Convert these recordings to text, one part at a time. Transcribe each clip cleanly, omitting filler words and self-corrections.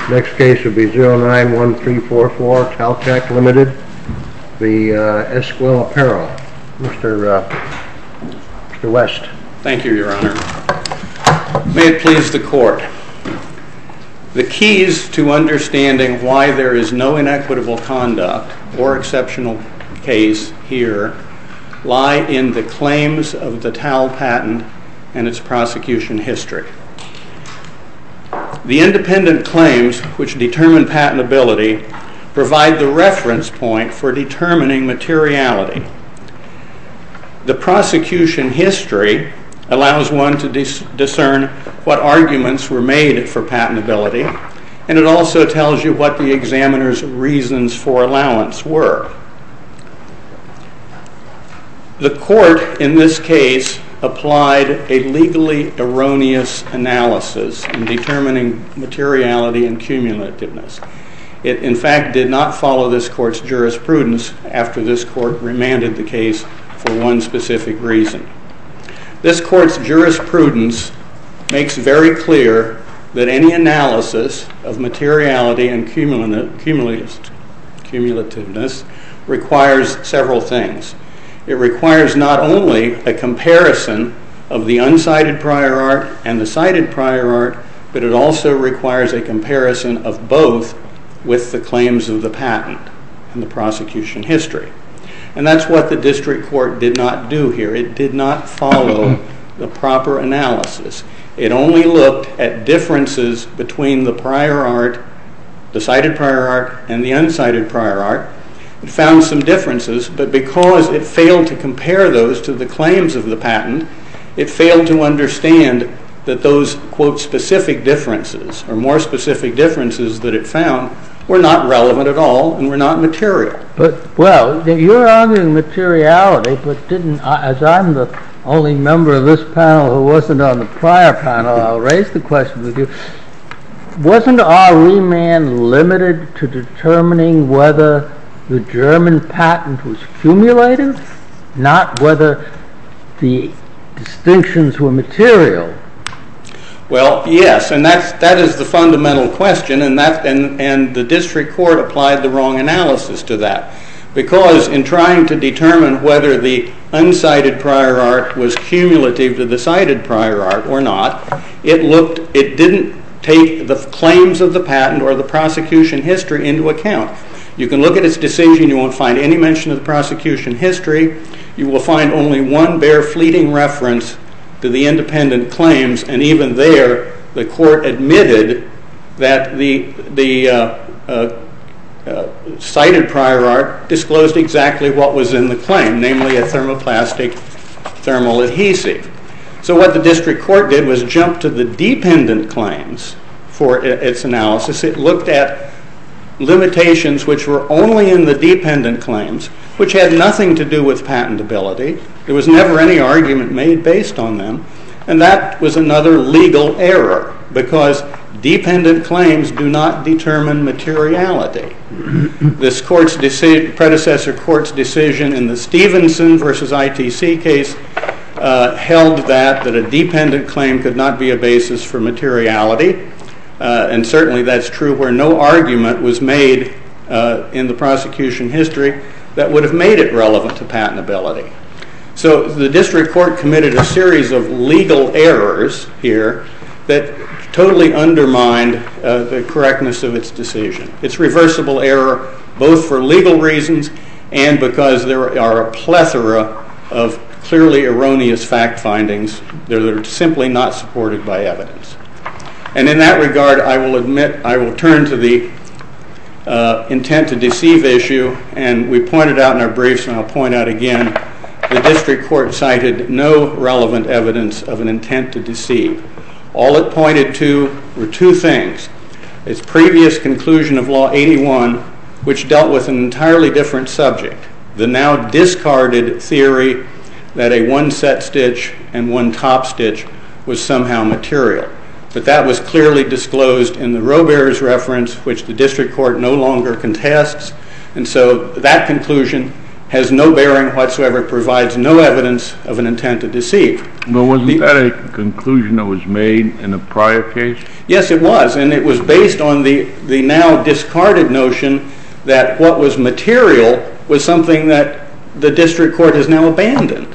Next case would be 091344 Taltech Limited, the Esquil Apparel. Mr. West. Thank you, Your Honor. May it please the Court. The keys to understanding why there is no inequitable conduct or exceptional case here lie in the claims of the TAL patent and its prosecution history. The independent claims which determine patentability provide the reference point for determining materiality. The prosecution history allows one to discern what arguments were made for patentability, and it also tells you what the examiner's reasons for allowance were. The court in this case applied a legally erroneous analysis in determining materiality and cumulativeness. It, in fact, did not follow this court's jurisprudence after this court remanded the case for one specific reason. This court's jurisprudence makes very clear that any analysis of materiality and cumulativeness requires several things. It requires not only a comparison of the uncited prior art and the cited prior art, but it also requires a comparison of both with the claims of the patent and the prosecution history. And that's what the district court did not do here. It did not follow the proper analysis. It only looked at differences between the prior art, the cited prior art, and the uncited prior art. It found some differences, but because it failed to compare those to the claims of the patent, it failed to understand that those, quote, specific differences, or more specific differences that it found, were not relevant at all and were not material. But, well, you're arguing materiality, but didn't, as I'm the only member of this panel who wasn't on the prior panel, I'll raise the question with you. Wasn't our remand limited to determining whether the German patent was cumulative, not whether the distinctions were material? Well, yes, and that is the fundamental question, and the district court applied the wrong analysis to that. Because in trying to determine whether the uncited prior art was cumulative to the cited prior art or not, it didn't take the claims of the patent or the prosecution history into account. You can look at its decision, you won't find any mention of the prosecution history. You will find only one bare fleeting reference to the independent claims, and even there, the court admitted that the cited prior art disclosed exactly what was in the claim, namely a thermoplastic thermal adhesive. So what the district court did was jump to the dependent claims for its analysis. It looked at limitations which were only in the dependent claims, which had nothing to do with patentability. There was never any argument made based on them, and that was another legal error, because dependent claims do not determine materiality. This court's predecessor court's decision in the Stevenson versus ITC case held that a dependent claim could not be a basis for materiality, and certainly that's true where no argument was made in the prosecution history that would have made it relevant to patentability. So the district court committed a series of legal errors here that totally undermined the correctness of its decision. It's reversible error both for legal reasons and because there are a plethora of clearly erroneous fact findings that are simply not supported by evidence. And in that regard, I will turn to the intent to deceive issue, and we pointed out in our briefs, and I'll point out again, the district court cited no relevant evidence of an intent to deceive. All it pointed to were two things. Its previous conclusion of Law 81, which dealt with an entirely different subject, the now discarded theory that a one set stitch and one top stitch was somehow material. But that was clearly disclosed in the Robert's reference, which the district court no longer contests, and so that conclusion has no bearing whatsoever, provides no evidence of an intent to deceive. But wasn't that a conclusion that was made in a prior case? Yes, it was, and it was based on the now discarded notion that what was material was something that the district court has now abandoned.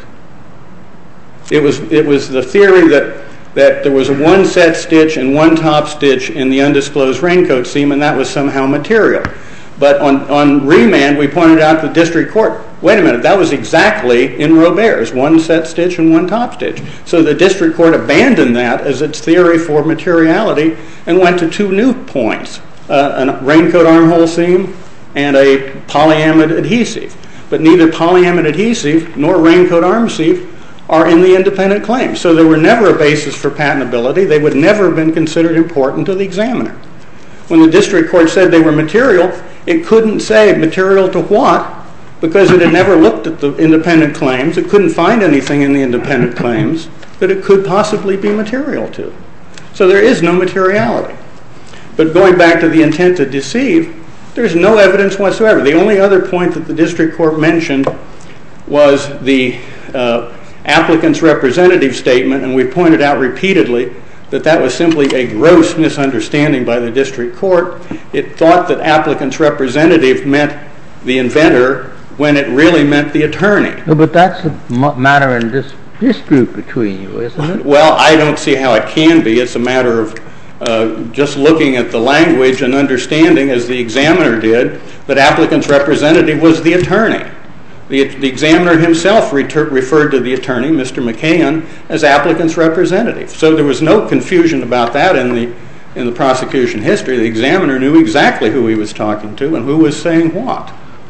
It was the theory that there was one set stitch and one top stitch in the undisclosed raincoat seam, and that was somehow material. But on remand, we pointed out to the district court, wait a minute, that was exactly in Robert's, one set stitch and one top stitch. So the district court abandoned that as its theory for materiality and went to two new points, a raincoat armhole seam and a polyamide adhesive. But neither polyamide adhesive nor raincoat arm seam are in the independent claim. So they were never a basis for patentability. They would never have been considered important to the examiner. When the district court said they were material, it couldn't say material to what, because it had never looked at the independent claims. It couldn't find anything in the independent claims that it could possibly be material to. So there is no materiality. But going back to the intent to deceive, there's no evidence whatsoever. The only other point that the district court mentioned was the applicant's representative statement, and we pointed out repeatedly that was simply a gross misunderstanding by the district court. It thought that applicant's representative meant the inventor when it really meant the attorney. No, but that's a matter in dispute between you, isn't it? Well, I don't see how it can be. It's a matter of just looking at the language and understanding, as the examiner did, that applicant's representative was the attorney. The examiner himself referred to the attorney, Mr. McCann, as applicant's representative. So there was no confusion about that in the prosecution history. The examiner knew exactly who he was talking to and who was saying what.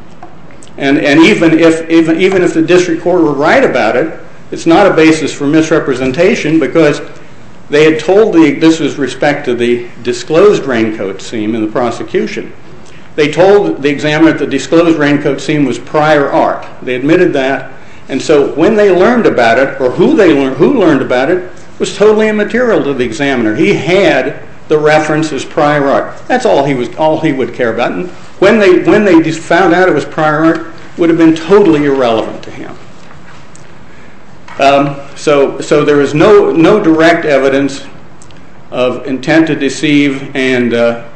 And even if the district court were right about it, it's not a basis for misrepresentation, because they had told this was respect to the disclosed raincoat seam in the prosecution. They told the examiner that the disclosed raincoat seam was prior art. They admitted that. And so when they learned about it, or who learned about it, was totally immaterial to the examiner. He had the reference as prior art. That's all he would care about. And when they found out it was prior art, it would have been totally irrelevant to him. So there is no direct evidence of intent to deceive, and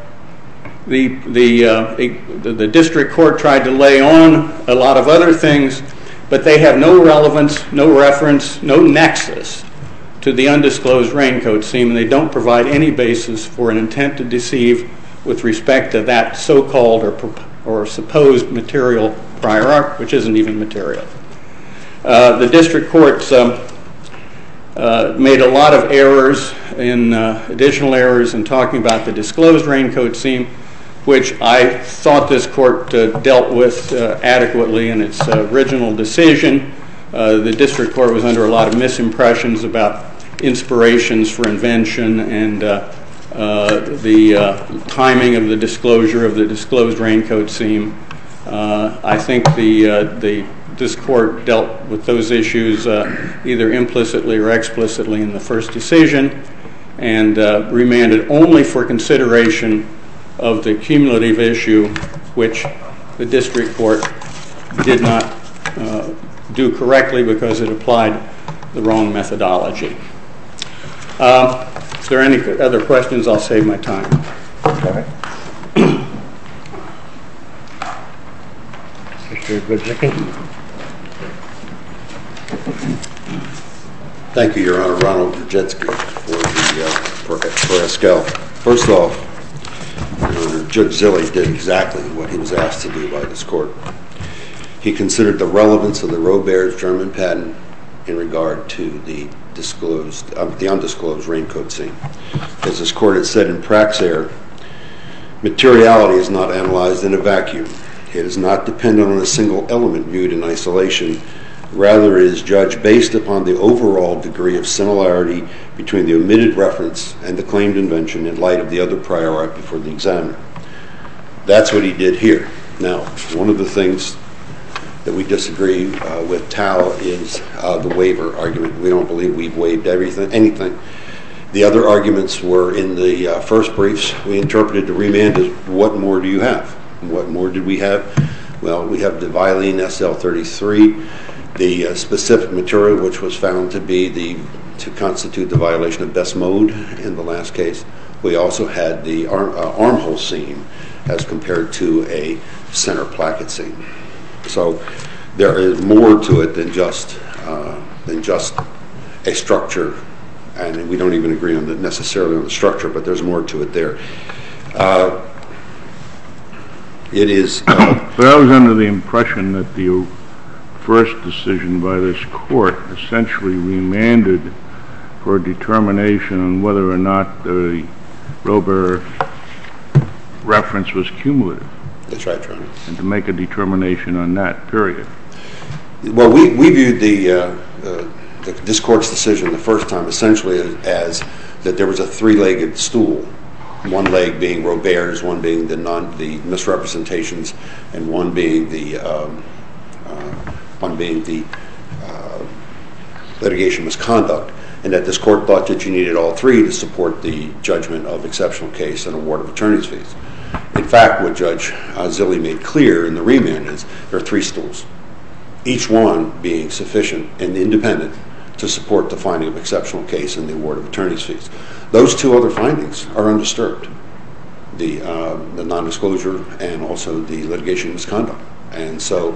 the district court tried to lay on a lot of other things, but they have no relevance, no reference, no nexus to the undisclosed raincoat seam, and they don't provide any basis for an intent to deceive with respect to that so-called or supposed material prior art, which isn't even material. The district courts made a lot of errors, additional errors in talking about the disclosed raincoat seam, which I thought this court dealt with adequately in its original decision. The district court was under a lot of misimpressions about inspirations for invention and the timing of the disclosure of the disclosed raincoat seam. I think this court dealt with those issues either implicitly or explicitly in the first decision, and remanded only for consideration of the cumulative issue, which the district court did not do correctly because it applied the wrong methodology. If there are any other questions, I'll save my time. Okay. Mr. Goodzik. Thank you, Your Honor. Ronald Brzezinski for Esquel. First off, Judge Zille did exactly what he was asked to do by this court. He considered the relevance of the Robert's German patent in regard to the undisclosed raincoat seam. As this court has said in Praxair, materiality is not analyzed in a vacuum. It is not dependent on a single element viewed in isolation. Rather, it is judged based upon the overall degree of similarity between the omitted reference and the claimed invention in light of the other prior art before the examiner. That's what he did here. Now, one of the things that we disagree with Tao is the waiver argument. We don't believe we've waived anything. The other arguments were in the first briefs. We interpreted the remand as, what more do you have? What more did we have? Well, we have the Vilene SL33, the specific material which was found to constitute the violation of best mode in the last case. We also had the armhole seam as compared to a center placket seam. So there is more to it than just a structure, and we don't even agree on necessarily on the structure, but there's more to it there. It is. But I was under the impression that the first decision by this court essentially remanded for a determination on whether or not the Robert reference was cumulative. That's right, Your Honor. And to make a determination on that, period. Well, we viewed this court's decision the first time essentially as that there was a three-legged stool, one leg being Robert's, one being the misrepresentations, and one being the litigation misconduct, and that this court thought that you needed all three to support the judgment of exceptional case and award of attorney's fees. In fact, what Judge Zille made clear in the remand is there are three stools, each one being sufficient and independent to support the finding of exceptional case and the award of attorney's fees. Those two other findings are undisturbed, the nondisclosure and also the litigation misconduct. And so,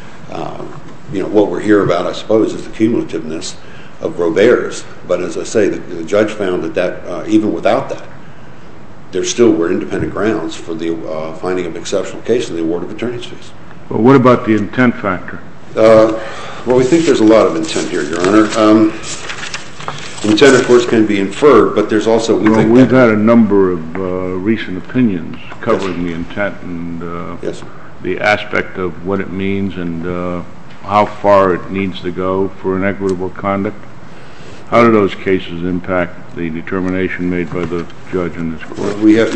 what we're here about, I suppose, is the cumulativeness of Robert's. But as I say, the judge found that even without that, there still were independent grounds for the finding of exceptional case and the award of attorney's fees. But what about the intent factor? Well, we think there's a lot of intent here, Your Honor. Intent, of course, can be inferred, but there's also... We've had a number of recent opinions covering the intent and the aspect of what it means and how far it needs to go for inequitable conduct. How do those cases impact the determination made by the judge in this court? Well, we have,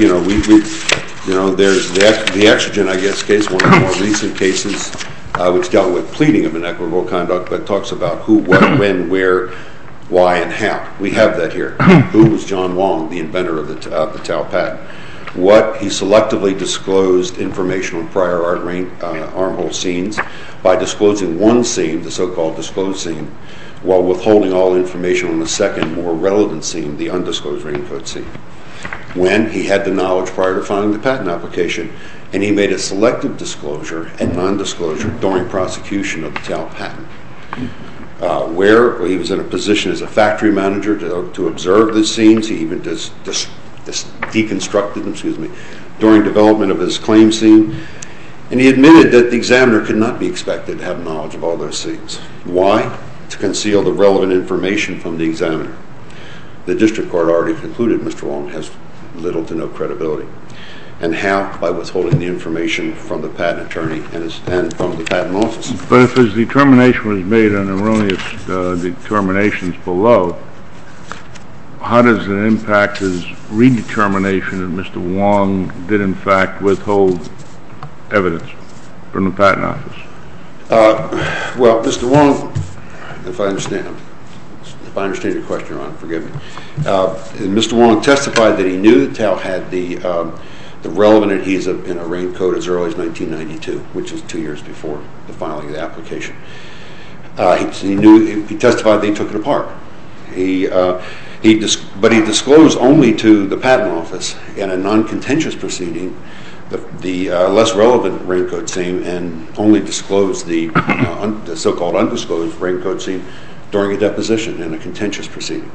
there's the Exogen, I guess, case, one of the more recent cases, which dealt with pleading of inequitable conduct, but talks about who, what, when, where, why, and how. We have that here. Who was John Wong, the inventor of the Tau patent? What, he selectively disclosed information on prior armhole seams by disclosing one seam, the so-called disclosed seam, while withholding all information on the second, more relevant seam, the undisclosed raincoat seam. When he had the knowledge prior to filing the patent application, and he made a selective disclosure and non-disclosure during prosecution of the Tau patent, where he was in a position as a factory manager to observe the seams. He even deconstructed them, during development of his claim seam. And he admitted that the examiner could not be expected to have knowledge of all those seams. Why? To conceal the relevant information from the examiner. The district court already concluded Mr. Wong has little to no credibility. And how? By withholding the information from the patent attorney and from the patent office. But if his determination was made on erroneous determinations below, how does it impact his redetermination that Mr. Wong did in fact withhold evidence from the patent office? Well, Mr. Wong, if I understand your question, Your Honor, forgive me. Mr. Wong testified that he knew that Tau had the relevant adhesive in a raincoat as early as 1992, which is 2 years before the filing of the application. He testified that he took it apart. But he disclosed only to the patent office in a non-contentious proceeding the less relevant raincoat seam, and only disclosed the so-called undisclosed raincoat seam during a deposition in a contentious proceeding.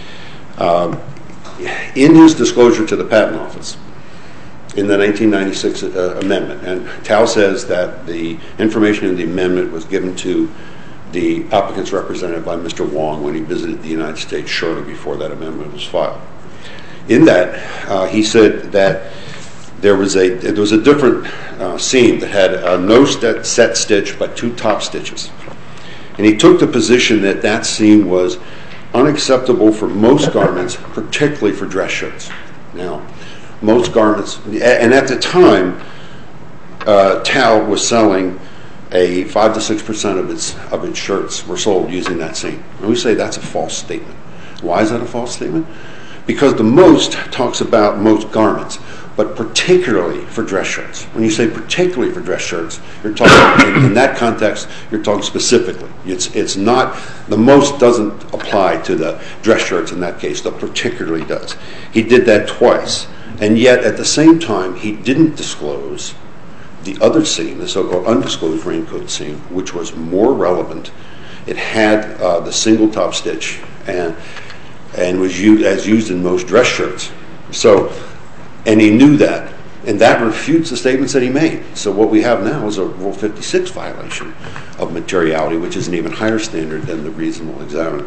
In his disclosure to the patent office in the 1996 amendment, and Tau says that the information in the amendment was given to the applicant's representative by Mr. Wong when he visited the United States shortly before that amendment was filed. In that, he said that there was a different seam that had no set stitch but two top stitches. And he took the position that that seam was unacceptable for most garments, particularly for dress shirts. Now, most garments, and at the time, Tau was selling 5 to 6% of its shirts were sold using that seam. And we say that's a false statement. Why is that a false statement? Because the most talks about most garments. but particularly for dress shirts. When you say particularly for dress shirts, you're talking, in that context, you're talking specifically. It's not, the most doesn't apply to the dress shirts in that case, the particularly does. He did that twice, and yet at the same time, he didn't disclose the other seam, the so-called undisclosed raincoat seam, which was more relevant. It had the single top stitch and was used in most dress shirts. So, and he knew that, and that refutes the statements that he made. So what we have now is a Rule 56 violation of materiality, which is an even higher standard than the reasonable examiner.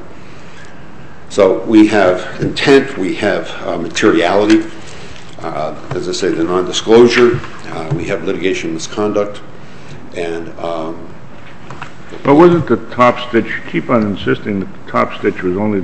So we have intent, we have materiality, as I say, the non-disclosure, we have litigation misconduct, and but wasn't the top stitch, you keep on insisting that the top stitch was only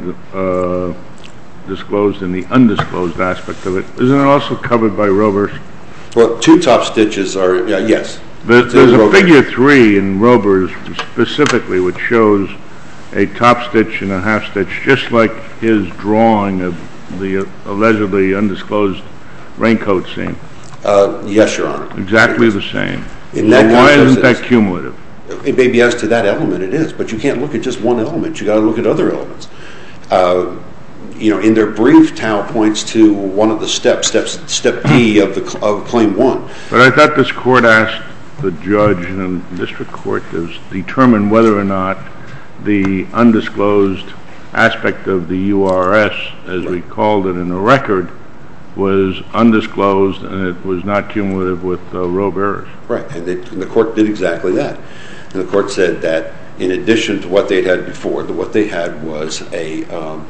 disclosed in the undisclosed aspect of it. Isn't it also covered by Rober's? Well, two top stitches are, yes. There's a figure 3 in Rober's specifically which shows a top stitch and a half stitch, just like his drawing of the allegedly undisclosed raincoat seam. Yes, Your Honor. Exactly the same. In that why context, isn't that cumulative? It may be as to that element it is, but you can't look at just one element. You got to look at other elements. In their brief, Tao points to one of the step D of Claim 1. But I thought this court asked the judge in the district court to determine whether or not the undisclosed aspect of the URS, as we called it in the record, was undisclosed and it was not cumulative with Rober's. Right, and the court did exactly that. And the court said that in addition to what they'd had before, what they had was the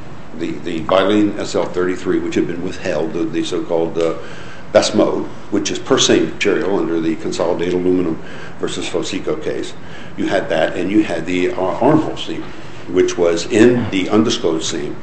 Bylene SL33, which had been withheld, the so-called best mode, which is per se material under the Consolidated Aluminum versus Fosico case. You had that, and you had the armhole seam, which was in the undisclosed seam,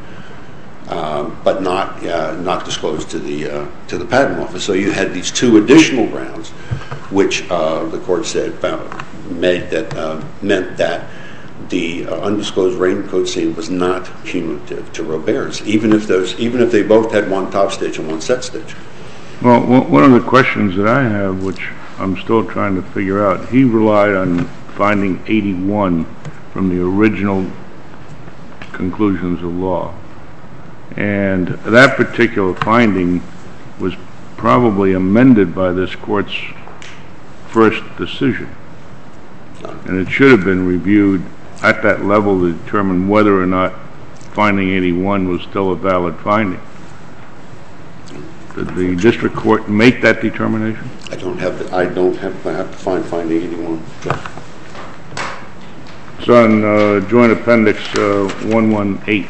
but not disclosed to the patent office. So you had these two additional grounds, which the court said meant that the undisclosed raincoat seam was not cumulative to Rober's, even if they both had one top stitch and one set stitch. Well, one of the questions that I have, which I'm still trying to figure out, he relied on finding 81 from the original conclusions of law. And that particular finding was probably amended by this court's first decision. And it should have been reviewed at that level to determine whether or not finding 81 was still a valid finding. Did the district court make that determination? I have to find finding 81. It's on Joint Appendix 118.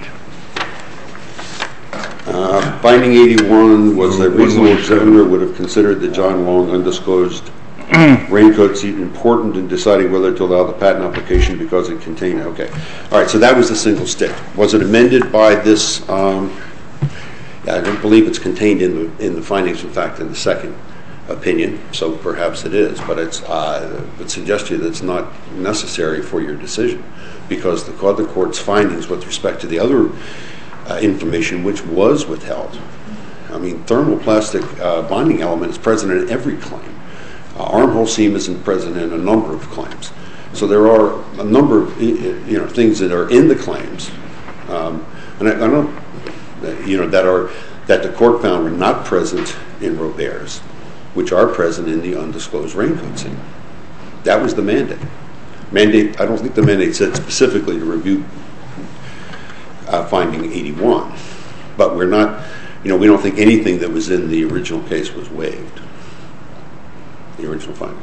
Finding 81 was that reasonable examiner would have considered the John Long undisclosed raincoat seam important in deciding whether to allow the patent application because it contained. Okay, all right. So that was the single stick. Was it amended by this? I don't believe it's contained in the findings. In fact, in the second opinion. So perhaps it is, but I would suggest to you that it's not necessary for your decision because the other court's findings with respect to the other information which was withheld. I mean, thermoplastic bonding element is present in every claim. Armhole seam isn't present in a number of claims. So there are a number of things that are in the claims, and I don't that the court found were not present in Rober's, which are present in the undisclosed raincoat seam. That was the mandate. I don't think the mandate said specifically to review finding 81, but we're not. We don't think anything that was in the original case was waived. The original finding.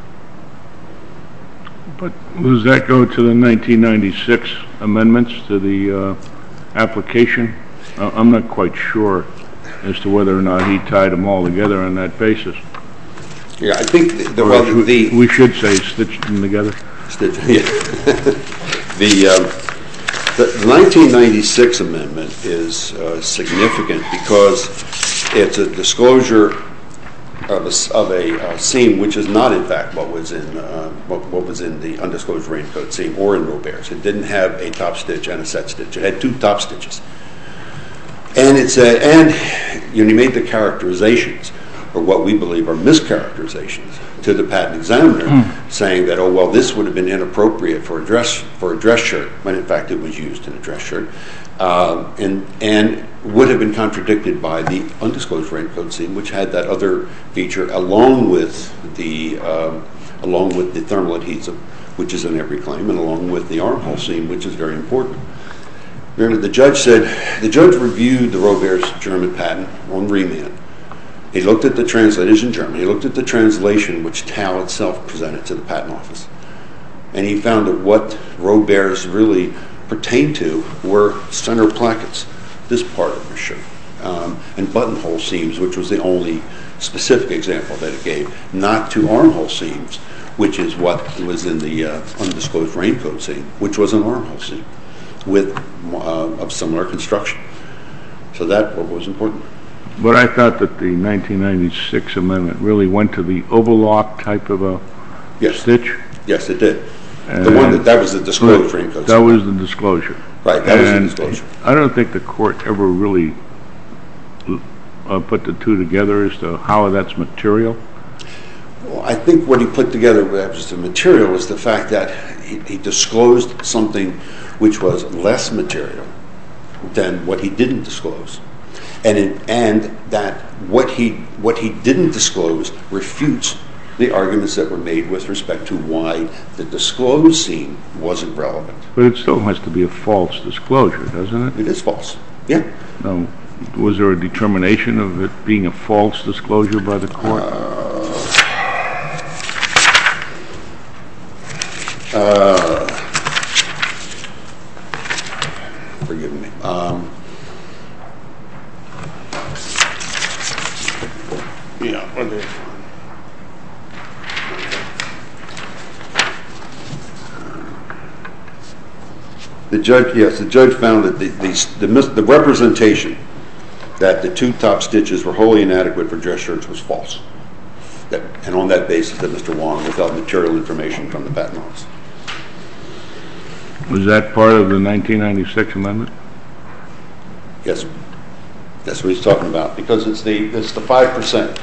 But does that go to the 1996 amendments to the application? I'm not quite sure as to whether or not he tied them all together on that basis. Yeah, I think we should say stitched them together. Yeah. The 1996 amendment is significant because it's a disclosure of a seam which is not in fact what was in the undisclosed raincoat seam or in Rober's. It didn't have a top stitch and a set stitch. It had two top stitches, and you made the characterizations or what we believe are mischaracterizations to the patent examiner, saying that, oh, well, this would have been inappropriate for a dress shirt, when in fact it was used in a dress shirt, and would have been contradicted by the undisclosed raincoat seam, which had that other feature along with the thermal adhesive, which is in every claim, and along with the armhole seam, which is very important. Remember, the judge reviewed the Robert's German patent on remand. He looked at the translators in German. He looked at the translation which TAL itself presented to the patent office. And he found that what Robert's really pertained to were center plackets, this part of the shirt, and buttonhole seams, which was the only specific example that it gave, not to armhole seams, which is what was in the undisclosed raincoat seam, which was an armhole seam of similar construction. So that was important. But I thought that the 1996 amendment really went to the overlock type of a stitch. Yes, it did. That was the disclosed raincoat. That was the disclosure. Right, that was the disclosure. I don't think the court ever really put the two together as to how that's material. Well, I think what he put together as the material was the fact that he disclosed something which was less material than what he didn't disclose, and that what he didn't disclose refutes the arguments that were made with respect to why the disclosed seam wasn't relevant. But it still has to be a false disclosure, doesn't it? It is false. Yeah. Now, was there a determination of it being a false disclosure by the court? Forgive me. The judge found that the representation that the two top stitches were wholly inadequate for dress shirts was false. And on that basis, that Mr. Wong withheld material information from the patent office. Was that part of the 1996 amendment? Yes, that's what he's talking about, because it's the 5%.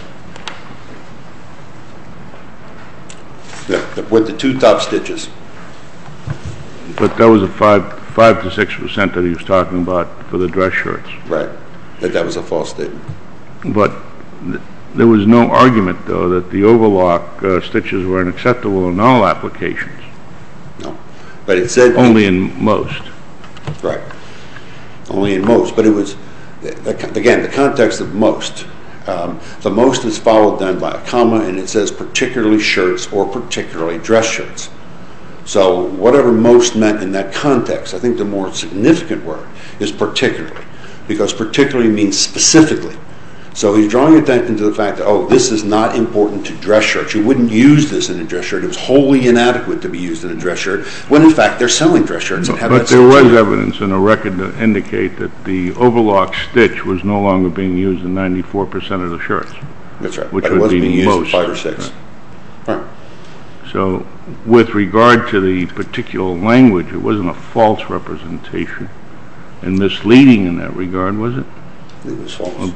With the two top stitches. But that was a 5 to 6% that he was talking about for the dress shirts. Right. That was a false statement. But there was no argument, though, that the overlock stitches were unacceptable in all applications. No. But it said... Only in most. Right. Only in most. But it was, again, the context of most. The most is followed then by a comma, and it says particularly shirts or particularly dress shirts. So whatever most meant in that context, I think the more significant word is particularly, because particularly means specifically. So he's drawing attention to the fact that, oh, this is not important to dress shirts. You wouldn't use this in a dress shirt. It was wholly inadequate to be used in a dress shirt, when in fact they're selling dress shirts. But there was evidence in the record to indicate that the overlock stitch was no longer being used in 94% of the shirts. That's right. Which but would it wasn't be being used most. In 5 or 6. Right. Right. So with regard to the particular language, it wasn't a false representation and misleading in that regard, was it? It was false.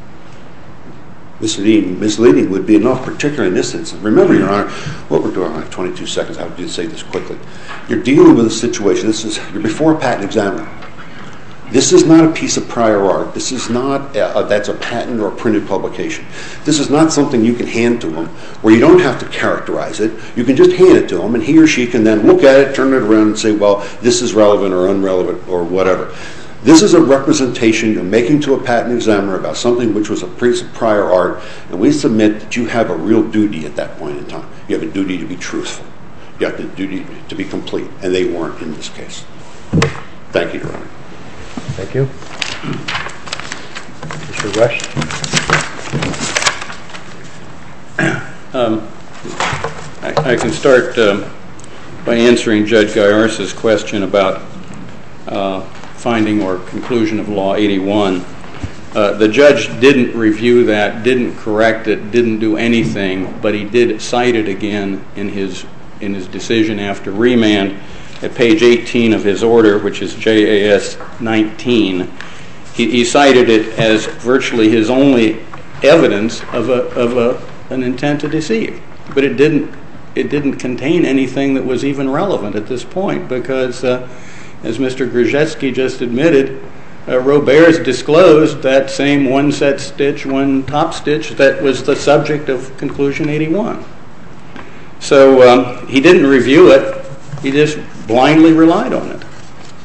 Misleading would be enough, particularly in this instance. Remember, Your Honor, what we're doing, I have 22 seconds, I have to say this quickly. You're dealing with a situation, you're before a patent examiner. This is not a piece of prior art. This is not, that's a patent or a printed publication. This is not something you can hand to them where you don't have to characterize it. You can just hand it to them, and he or she can then look at it, turn it around, and say, well, this is relevant or unrelevant or whatever. This is a representation you're making to a patent examiner about something which was a piece of prior art, and we submit that you have a real duty at that point in time. You have a duty to be truthful. You have a duty to be complete, and they weren't in this case. Thank you, Your Honor. Thank you. Mr. Rush? I can start by answering Judge Gaiarsa's question about finding or conclusion of Law 81. The judge didn't review that, didn't correct it, didn't do anything, but he did cite it again in his decision after remand. At page 18 of his order, which is JAS 19, he cited it as virtually his only evidence of an intent to deceive. But it didn't contain anything that was even relevant at this point because, as Mr. Grzeski just admitted, Robert's disclosed that same one set stitch, one top stitch that was the subject of Conclusion 81. So he didn't review it, he just blindly relied on it.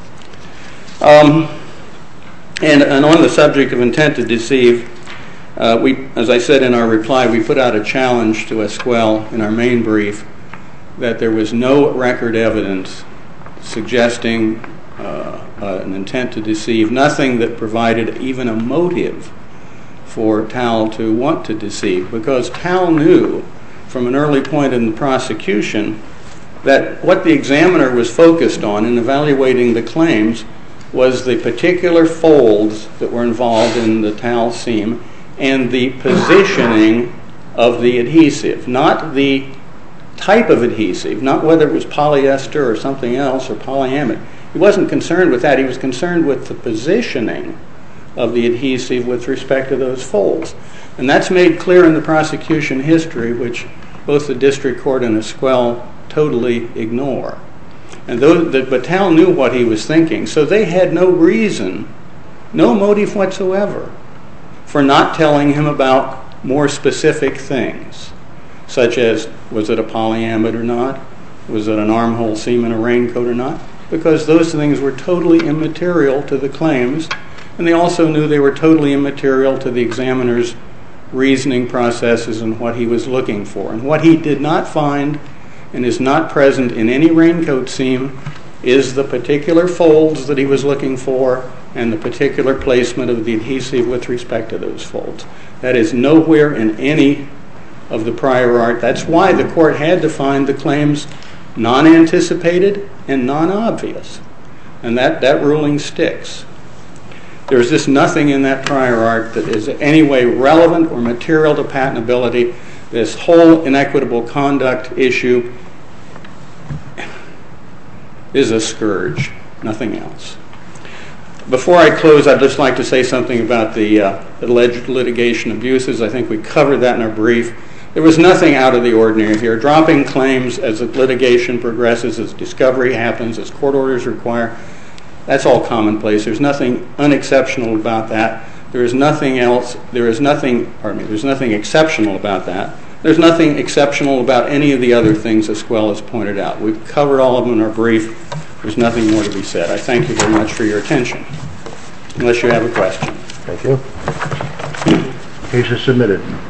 And on the subject of intent to deceive, as I said in our reply, we put out a challenge to Esquel in our main brief that there was no record evidence suggesting an intent to deceive, nothing that provided even a motive for Tal to want to deceive, because Tal knew from an early point in the prosecution that what the examiner was focused on in evaluating the claims was the particular folds that were involved in the Tal seam and the positioning of the adhesive, not the type of adhesive, not whether it was polyester or something else or polyamide. He wasn't concerned with that. He was concerned with the positioning of the adhesive with respect to those folds. And that's made clear in the prosecution history, which both the district court and Esquel totally ignore. But Tal knew what he was thinking, so they had no reason, no motive whatsoever, for not telling him about more specific things, such as, was it a polyamide or not? Was it an armhole seam in a raincoat or not? Because those things were totally immaterial to the claims, and they also knew they were totally immaterial to the examiner's reasoning processes and what he was looking for. And what he did not find and is not present in any raincoat seam is the particular folds that he was looking for and the particular placement of the adhesive with respect to those folds. That is nowhere in any of the prior art. That's why the court had to find the claims non-anticipated and non-obvious. And that ruling sticks. There's just nothing in that prior art that is in any way relevant or material to patentability. This whole inequitable conduct issue is a scourge, nothing else. Before I close, I'd just like to say something about the alleged litigation abuses. I think we covered that in our brief. There was nothing out of the ordinary here. Dropping claims as the litigation progresses, as discovery happens, as court orders require, that's all commonplace. There's nothing unexceptional about that. There's nothing exceptional about that. There's nothing exceptional about any of the other things Esquel has pointed out. We've covered all of them in our brief. There's nothing more to be said. I thank you very much for your attention. Unless you have a question. Thank you. Case is submitted.